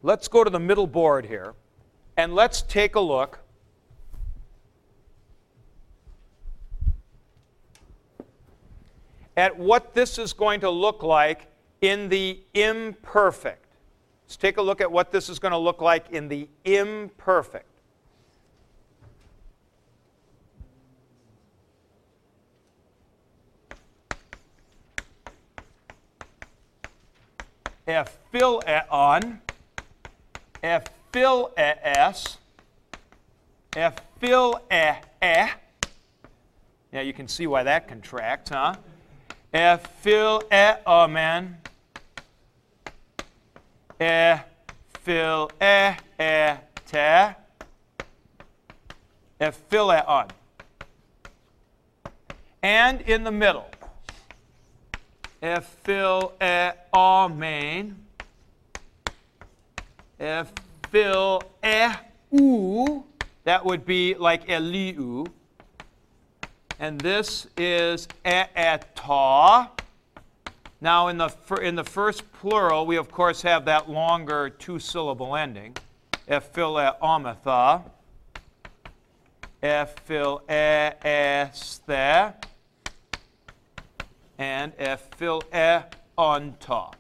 let's go to the middle board here, and let's take a look at what this is going to look like in the imperfect. Let's take a look at what this is going to look like in the imperfect. Ephileon, ephiles, ephilee. Yeah, you can see why that contracts, huh? Ephileomen, ephileete, ephileon. And in the middle, ephileomen, ephileu, that would be like Eliu. And this is eeta. Now in the first plural, we of course have that longer two-syllable ending. Ephileometha, ephileesthe, and ephileonta.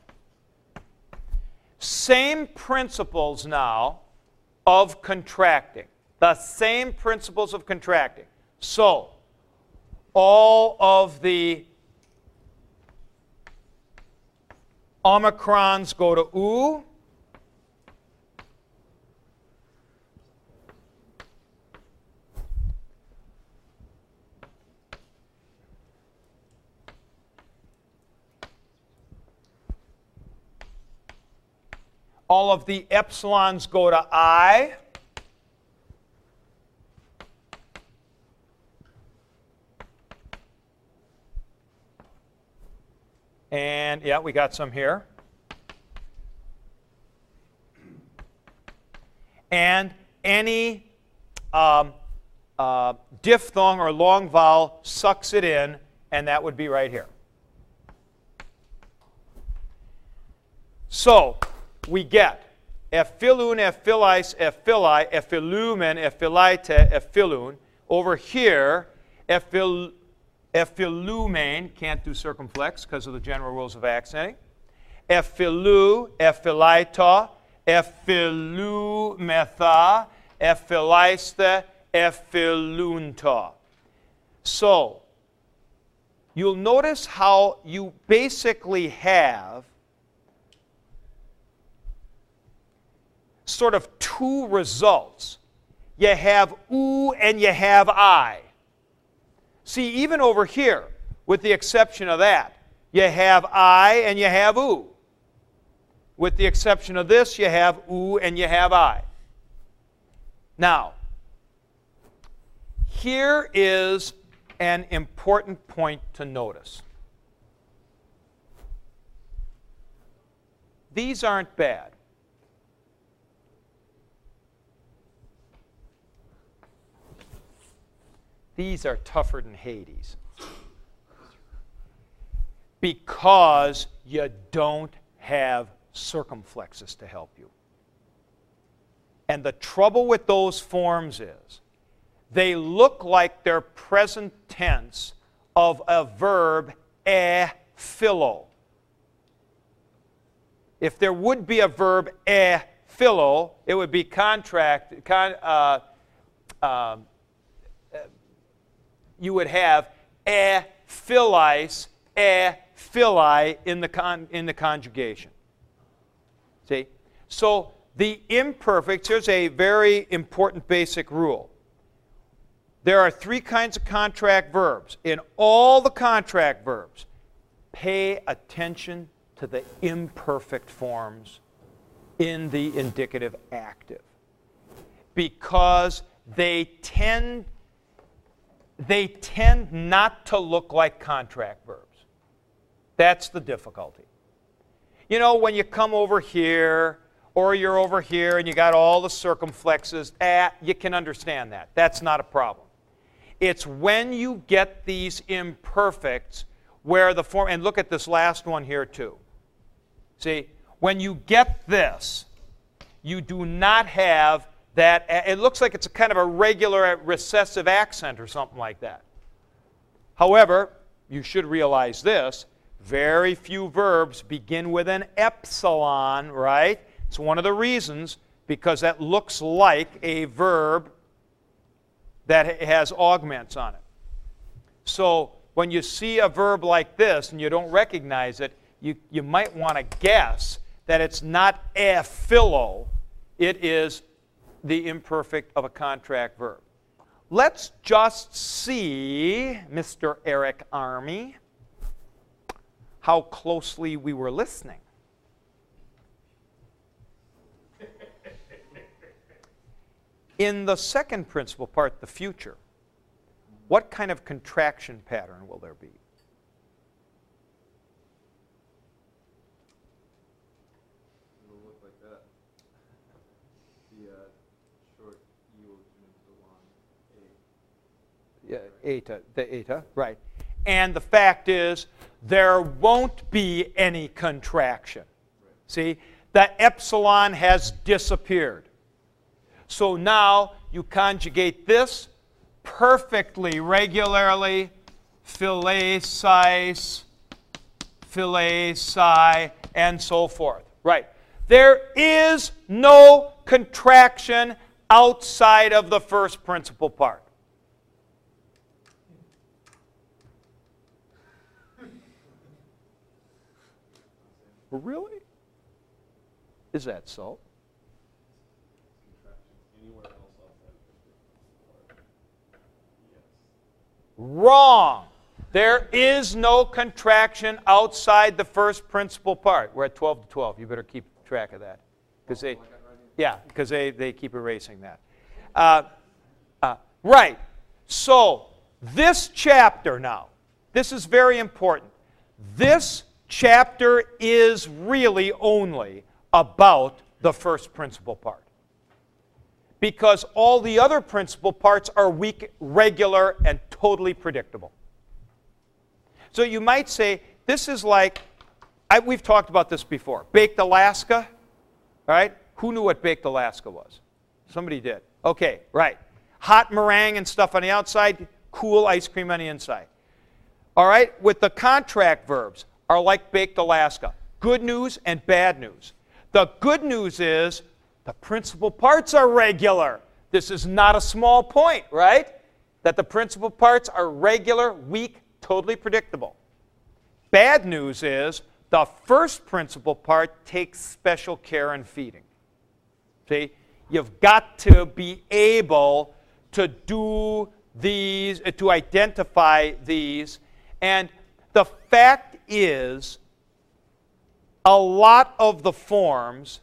Same principles now of contracting. The same principles of contracting. So, all of the omicrons go to oo. All of the epsilons go to I. And yeah, we got some here. And any diphthong or long vowel sucks it in, and that would be right here. So we get ephiloon, ephilice, ephili, ephilumen, ephilite, ephilun. Over here, ephilumen, can't do circumflex because of the general rules of accenting. Ephilu, ephilita, ephilumetha, ephiliste, ephilunta. So, you'll notice how you basically have sort of two results. You have oo and you have I. See, even over here, with the exception of that, you have I and you have oo. With the exception of this, you have oo and you have I. Now, here is an important point to notice. These aren't bad. These are tougher than Hades. Because you don't have circumflexes to help you. And the trouble with those forms is they look like they're present tense of a verb philo. If there would be a verb philo, it would be you would have philice, phili in the conjugation. See? So the imperfects, here's a very important basic rule. There are three kinds of contract verbs. In all the contract verbs, pay attention to the imperfect forms in the indicative active. Because they tend not to look like contract verbs. That's the difficulty. You know, when you come over here, or you're over here and you got all the circumflexes, you can understand that. That's not a problem. It's when you get these imperfects where the form, and look at this last one here too. See, when you get this, you do not have that. It looks like it's a kind of a regular recessive accent or something like that. However, you should realize this. Very few verbs begin with an epsilon, right? It's one of the reasons, because that looks like a verb that has augments on it. So when you see a verb like this and you don't recognize it, you might want to guess that it's not a philo, it is the imperfect of a contract verb. Let's just see, Mr. Eric Army, how closely we were listening. In the second principal part, the future, what kind of contraction pattern will there be? It'll look like that. The short E will turn into a long A. Yeah, eta, the eta, right. And the fact is, there won't be any contraction. Right. See, that epsilon has disappeared. So now you conjugate this perfectly, regularly, philae, psi, and so forth. Right. There is no contraction outside of the first principal part. Really? Is that so? Anywhere else outside of the yes. Wrong. There is no contraction outside the first principal part. We're at 12 to 12. You better keep track of that. Because they keep erasing that. Right. So, this chapter now, this is very important. This chapter is really only about the first principal part. Because all the other principal parts are weak, regular, and totally predictable. So you might say, this is like, we've talked about this before. Baked Alaska, right? Who knew what Baked Alaska was? Somebody did. Okay, right. Hot meringue and stuff on the outside, cool ice cream on the inside. All right, with the contract verbs are like Baked Alaska. Good news and bad news. The good news is the principal parts are regular. This is not a small point, right? That the principal parts are regular, weak, totally predictable. Bad news is the first principal part takes special care and feeding. See, you've got to be able to do these, to identify these. And the fact is, a lot of the forms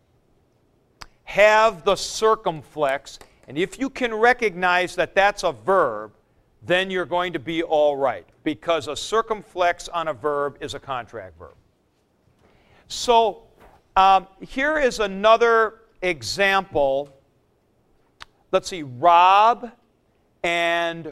have the circumflex, and if you can recognize that that's a verb, then you're going to be all right, because a circumflex on a verb is a contract verb. So here is another example. Let's see, Rob and,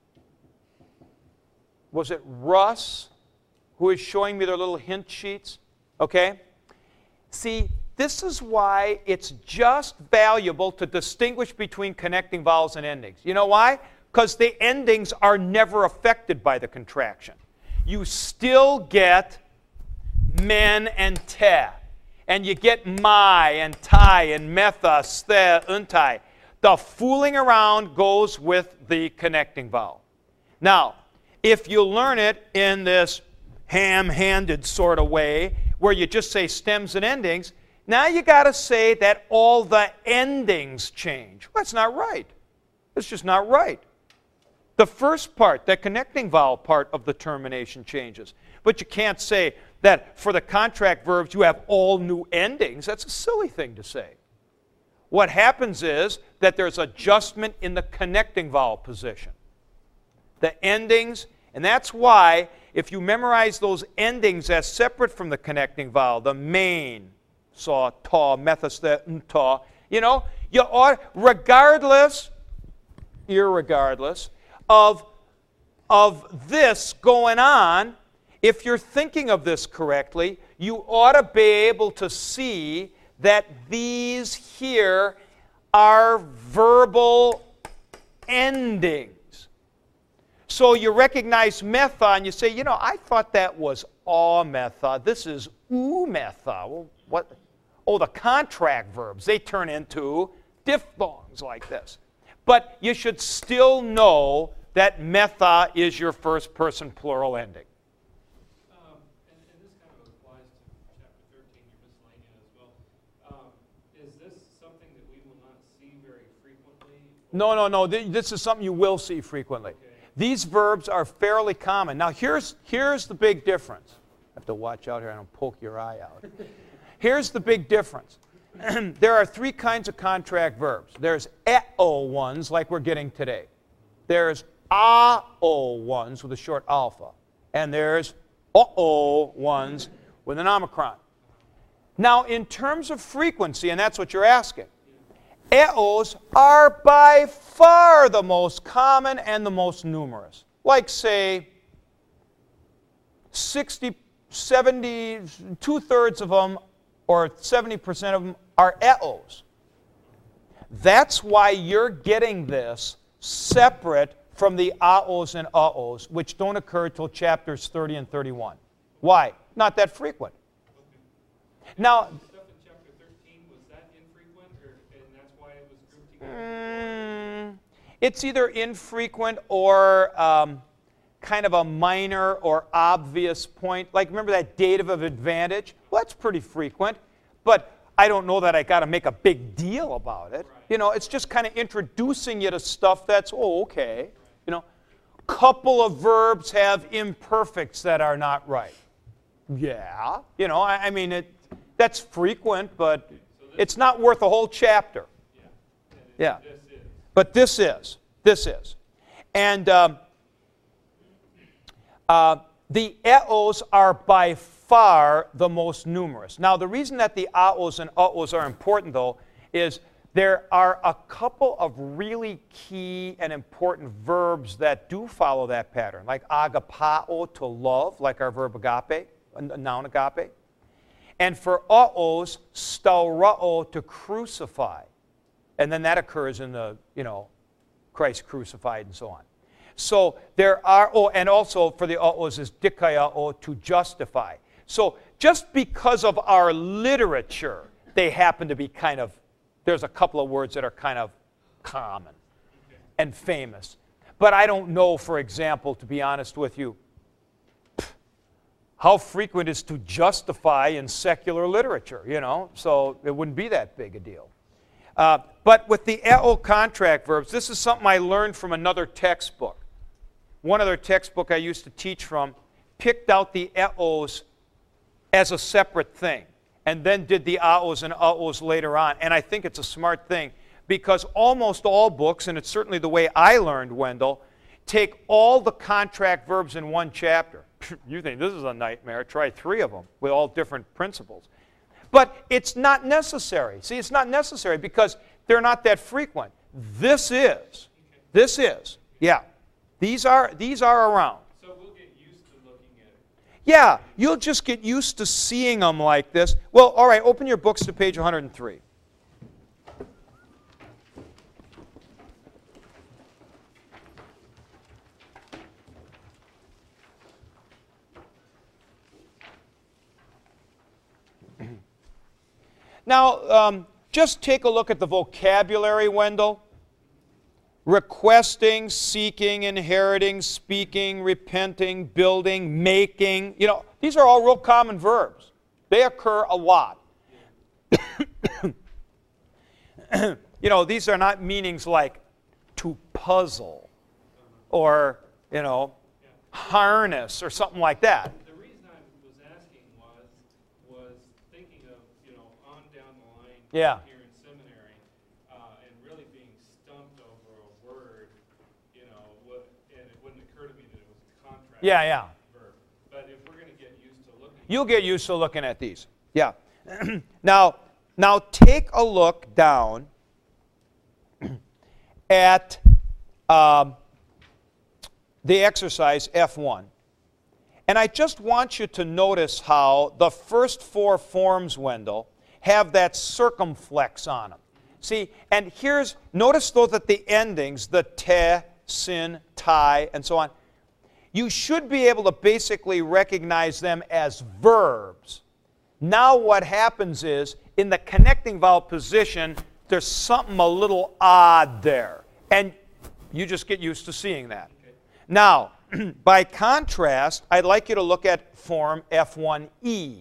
was it Russ, who is showing me their little hint sheets? Okay? See, this is why it's just valuable to distinguish between connecting vowels and endings. You know why? Because the endings are never affected by the contraction. You still get men and te, and you get my and tai and metha, ste, untai. The fooling around goes with the connecting vowel. Now, if you learn it in this ham-handed sort of way, where you just say stems and endings, now you got to say that all the endings change. Well, that's not right. It's just not right. The first part, that connecting vowel part of the termination changes. But you can't say that for the contract verbs you have all new endings. That's a silly thing to say. What happens is that there's adjustment in the connecting vowel position. The endings, and that's why if you memorize those endings as separate from the connecting vowel, the main, saw, ta, methus, ta, you know, you ought, regardless, irregardless of this going on, if you're thinking of this correctly, you ought to be able to see that these here are verbal endings. So you recognize metha and you say, you know, I thought that was metha. This is metha. Well, what? Oh, the contract verbs, they turn into diphthongs like this. But you should still know that metha is your first person plural ending. And this kind of applies to chapter 13, your miscellanea as well. Is this something that we will not see very frequently? No. This is something you will see frequently. Okay. These verbs are fairly common. Now, here's the big difference. I have to watch out here. I don't poke your eye out. Here's the big difference. There are three kinds of contract verbs. There's EO ones, like we're getting today. There's AO ones with a short alpha. And there's OO ones with an omicron. Now, in terms of frequency, and that's what you're asking, EOs are by far the most common and the most numerous. Like, say, 60, 70, 2/3 of them, or 70% of them are EOs. That's why you're getting this separate from the AOs and AOs, which don't occur till chapters 30 and 31. Why? Not that frequent. Okay. Now, The stuff in chapter 13, was that infrequent, and that's why it was grouped together? it's either infrequent or kind of a minor or obvious point. Like, remember that dative of advantage? Well, that's pretty frequent, but I don't know that I got to make a big deal about it. Right. You know, it's just kind of introducing you to stuff that's, oh, okay. You know, couple of verbs have imperfects that are not right. Yeah. You know, I mean, that's frequent, but it's not worth a whole chapter. Yeah. Yeah. This is. But this is. This is. And the EOs are by far the most numerous. Now, the reason that the AOs and AOs are important, though, is there are a couple of really key and important verbs that do follow that pattern, like agapao, to love, like our verb agape, noun agape. And for AOs, staurao, to crucify. And then that occurs in the, Christ crucified and so on. So there are, and also for the AOs is dikaiao, to justify. So just because of our literature, they happen to be kind of, there's a couple of words that are kind of common and famous. But I don't know, for example, to be honest with you, how frequent is to justify in secular literature, So it wouldn't be that big a deal. But with the EO contract verbs, this is something I learned from another textbook. One other textbook I used to teach from picked out the EOs as a separate thing and then did the AOs and AOs later on. And I think it's a smart thing because almost all books, and it's certainly the way I learned, Wendell, take all the contract verbs in one chapter. You think this is a nightmare. Try 3 of them with all different principles. But it's not necessary. See, it's not necessary because they're not that frequent. This is. This is. Yeah. These are around. So we'll get used to looking at it. Yeah, you'll just get used to seeing them like this. Well, all right, open your books to page 103. Now, just take a look at the vocabulary, Wendell. Requesting, seeking, inheriting, speaking, repenting, building, making. These are all real common verbs. They occur a lot. These are not meanings like to puzzle or, harness or something like that. The reason I was asking was thinking of, on down the line Yeah. here in seminary, and really being stumped over a word, and it wouldn't occur to me that it was a contract Yeah. verb. But if we're going to get used to looking You'll get used to looking at these. Yeah. Now take a look down at the exercise F1. And I just want you to notice how the first 4 forms, Wendell, have that circumflex on them. See, and notice though that the endings, the te, sin, tai, and so on, you should be able to basically recognize them as verbs. Now what happens is, in the connecting vowel position, there's something a little odd there. And you just get used to seeing that. Okay. Now, by contrast, I'd like you to look at form F1E.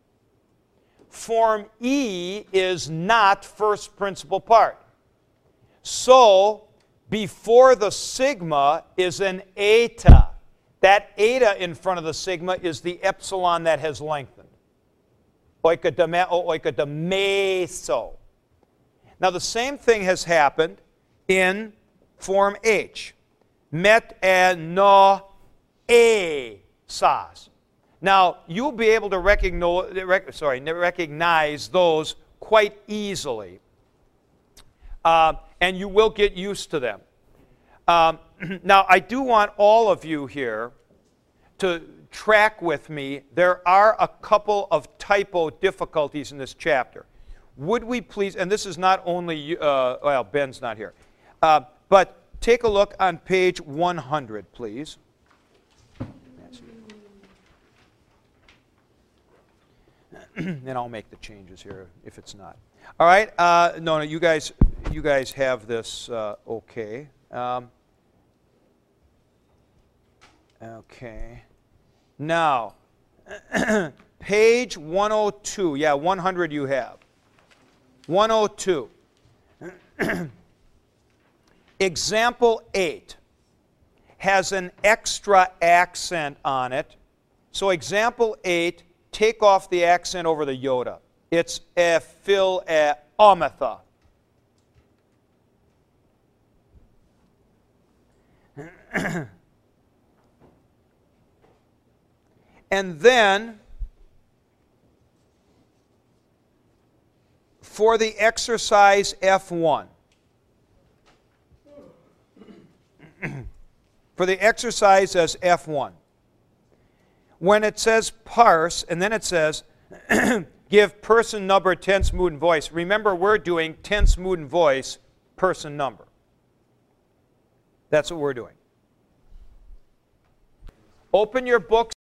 Form E is not first principal part. So, before the sigma is an eta. That eta in front of the sigma is the epsilon that has lengthened. Oikodome o oikodomeso. Now, the same thing has happened in form H. Met and no e sas. Now, you'll be able to recognize those quite easily. And you will get used to them. Now, I do want all of you here to track with me. There are a couple of typo difficulties in this chapter. Would we please, and this is not only, well, Ben's not here, but take a look on page 100, please. And I'll make the changes here if it's not. All right, no, you guys have this okay. Okay. Now, page 102. Yeah, 100 you have. 102. Example 8 has an extra accent on it. So example 8, take off the accent over the iota. It's phil ometha. And then, for the exercise F1, for the exercise as F1, when it says parse, and then it says give person, number, tense, mood, and voice, remember we're doing tense, mood, and voice, person, number. That's what we're doing. Open your books.